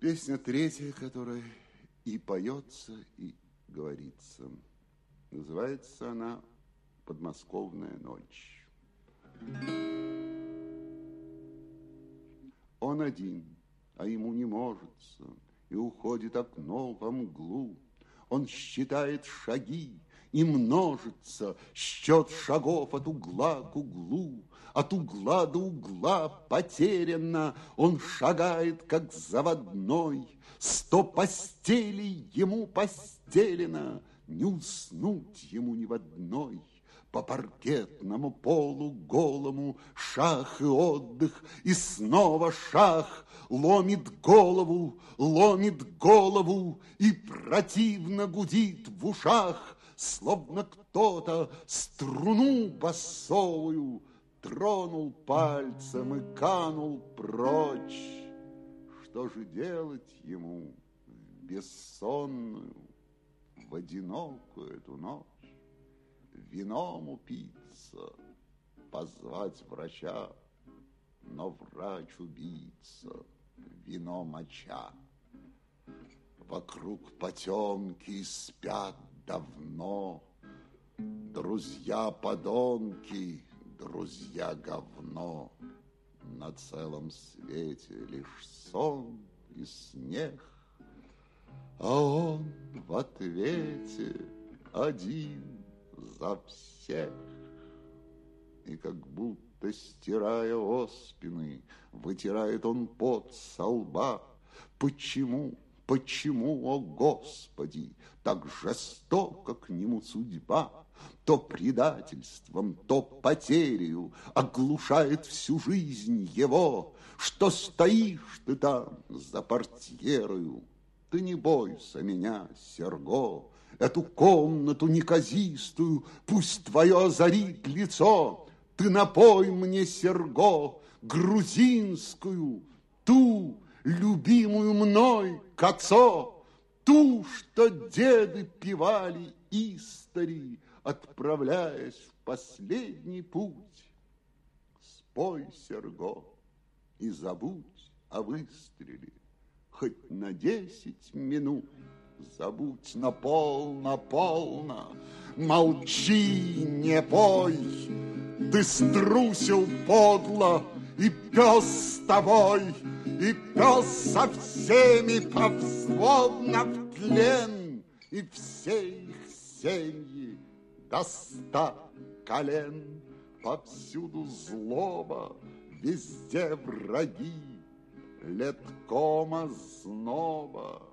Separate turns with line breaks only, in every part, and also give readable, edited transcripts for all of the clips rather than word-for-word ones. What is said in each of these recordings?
Песня третья, которая и поется, и говорится. Называется она «Подмосковная ночь». Он один, а ему не можется, и уходит окно во мглу. Он считает шаги, и множится счет шагов от угла к углу. От угла до угла потерянно он шагает, как заводной. 100 постелей ему постелено, не уснуть ему ни в одной. По паркетному полу голому шах и отдых, и снова шах ломит голову, и противно гудит в ушах, словно кто-то струну басовую тронул пальцем и канул прочь. Что же делать ему в бессонную, в одинокую эту ночь? Вином упиться, позвать врача, но врач убийца, вино моча. Вокруг потемки спят давно, друзья подонки, друзья говно. На целом свете лишь сон и снег, а он в ответе один за всех. И как будто, стирая оспины, вытирает он пот со лба. Почему, о Господи, так жестоко к нему судьба? То предательством, то потерею оглушает всю жизнь его. Что стоишь ты там за портьерою? Ты не бойся меня, Серго, эту комнату неказистую пусть твое озарит лицо. Ты напой мне, Серго, грузинскую, ту, любимую мной кацо, ту, что деды певали истори, отправляясь в последний путь. Спой, Серго, и забудь о выстреле, хоть на 10 минут. Забудь полно, молчи, не пой. Ты струсил подло, и пес с тобой, и пес со всеми повзводно в тлен, и все их семьи до 100 колен. Повсюду злоба, везде враги, леткома зноба,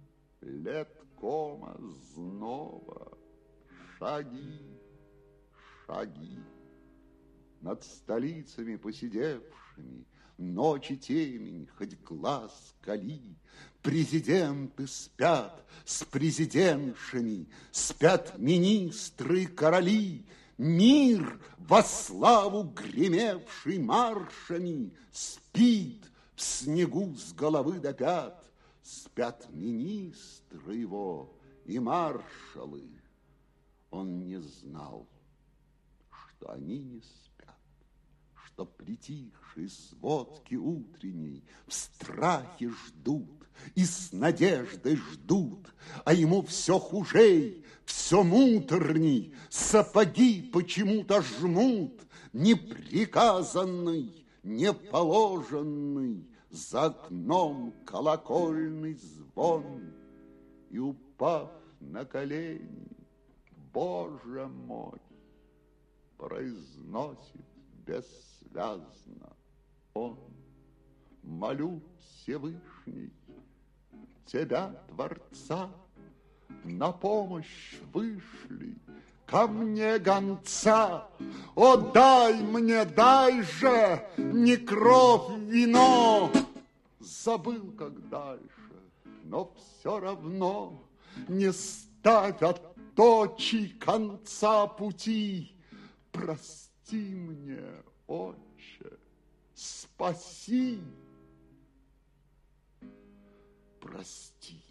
шаги, шаги. Над столицами посидевшими, ночи темень, хоть глаз кали. Президенты спят с президентшами, спят министры, короли. Мир, во славу гремевший маршами, спит в снегу с головы до пят. Спят министры его и маршалы. Он не знал, что они не спят, что притихшие сводки утренней в страхе ждут и с надеждой ждут, а ему все хужей, все муторней, сапоги почему-то жмут, неприказанный, неположенный, за окном колокольный звон. И, упав на колени, Боже мой, произносит бессвязно он: молю, Всевышний, тебя, Творца, на помощь вышли, ко мне гонца. О, дай мне, дай же, не кровь, вино. Забыл, как дальше, но все равно не ставь от точи конца пути. Прости мне, Отче, спаси, прости.